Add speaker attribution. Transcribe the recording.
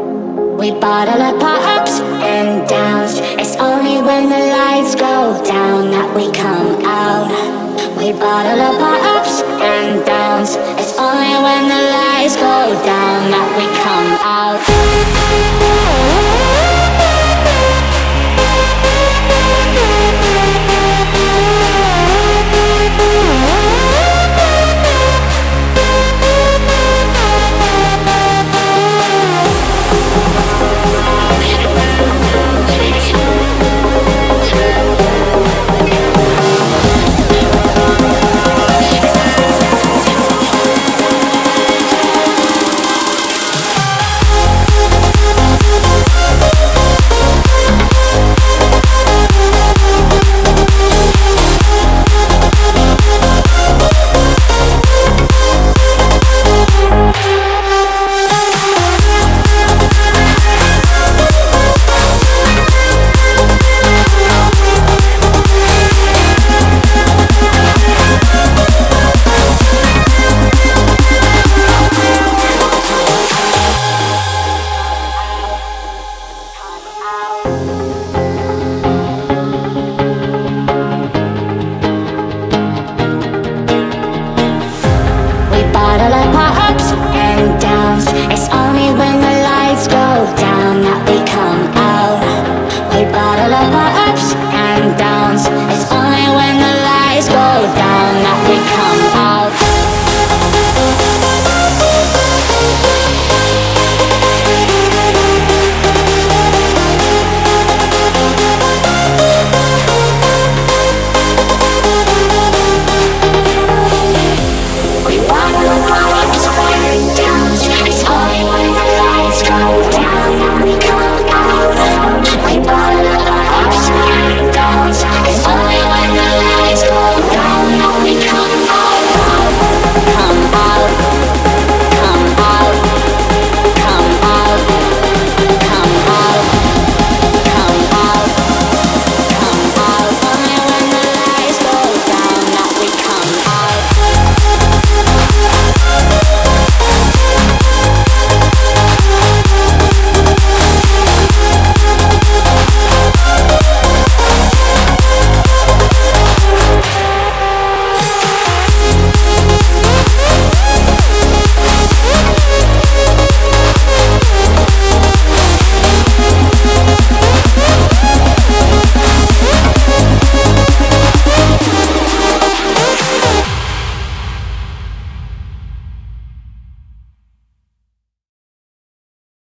Speaker 1: We bottle up our ups and downs. It's only when the lights go down that we come out. We bottle up our ups and downs. It's only when the lights go down that we